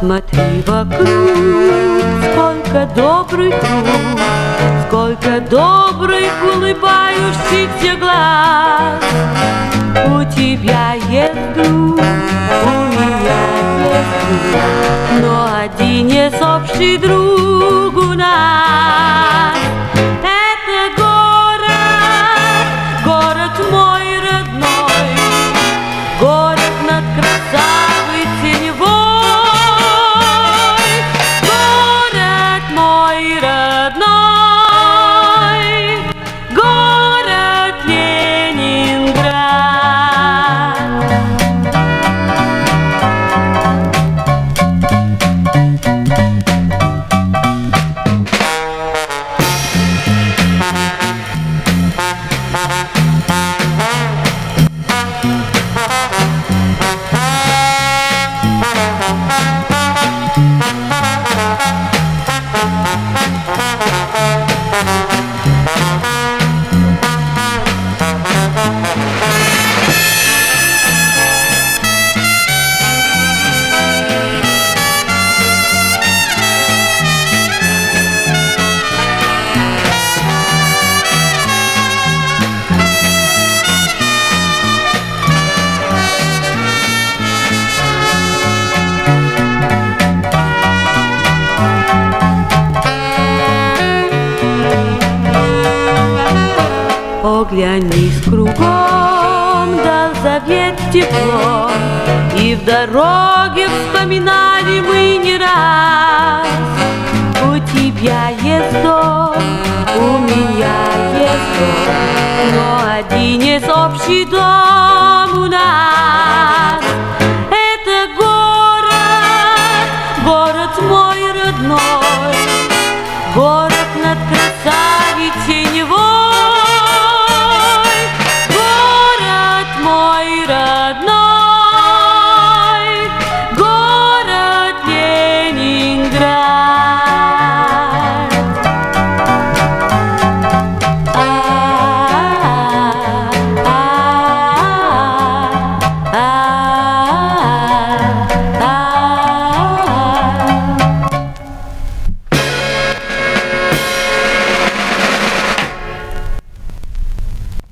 Посмотри вокруг, сколько добрых рук, сколько добрых улыбающихся глаз. У тебя есть друг, у меня есть друг, но один есть общий друг у нас. Это город, город мой родной, город над красавой теневой. Город мой родной, город Ленинград. Оглянись кругом, дал завет тепло, и в дороге вспоминали мы не раз. У тебя есть дом, у меня есть дом, но один есть общий дом у нас. Это город, город мой родной.